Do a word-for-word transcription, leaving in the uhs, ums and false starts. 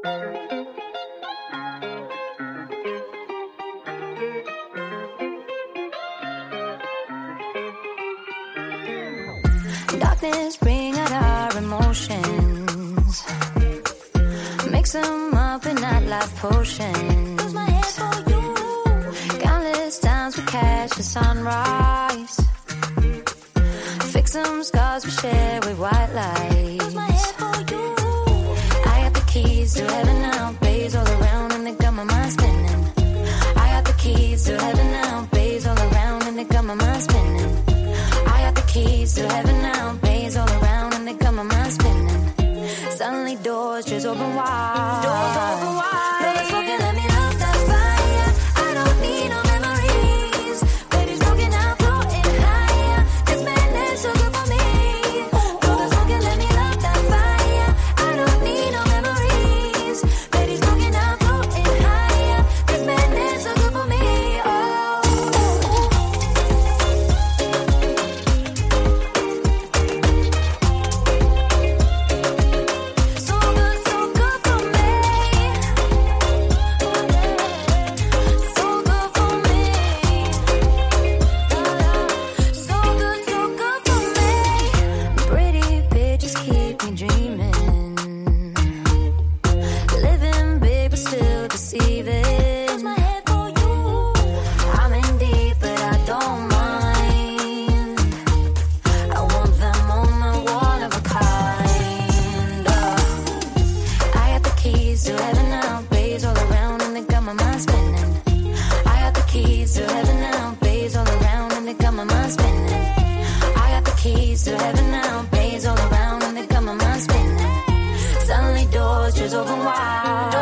Darkness bring out our emotions, mix them up in nightlife potions. Use my head for you. Countless times we catch the sunrise, fix some scars we share with white lights. Use my head for you. I got the keys to heaven now, bays all around and they got my mind spinning. I got the keys to heaven now, bays all around and they got my mind spinning. I got the keys to heaven now, bays all around and they got my mind spinning. Suddenly doors just open wide. Doors open wide. Love is broken, let me love that fire. I don't need no memories. Baby's broken, I'm floating higher. This madness so good for me. Love is broken, let me love that fire. I don't need no memories. Baby's broken, I'm floating higher. This madness so good for me. To heaven now, bays all around and they got my mind spinning. Suddenly doors just open wide.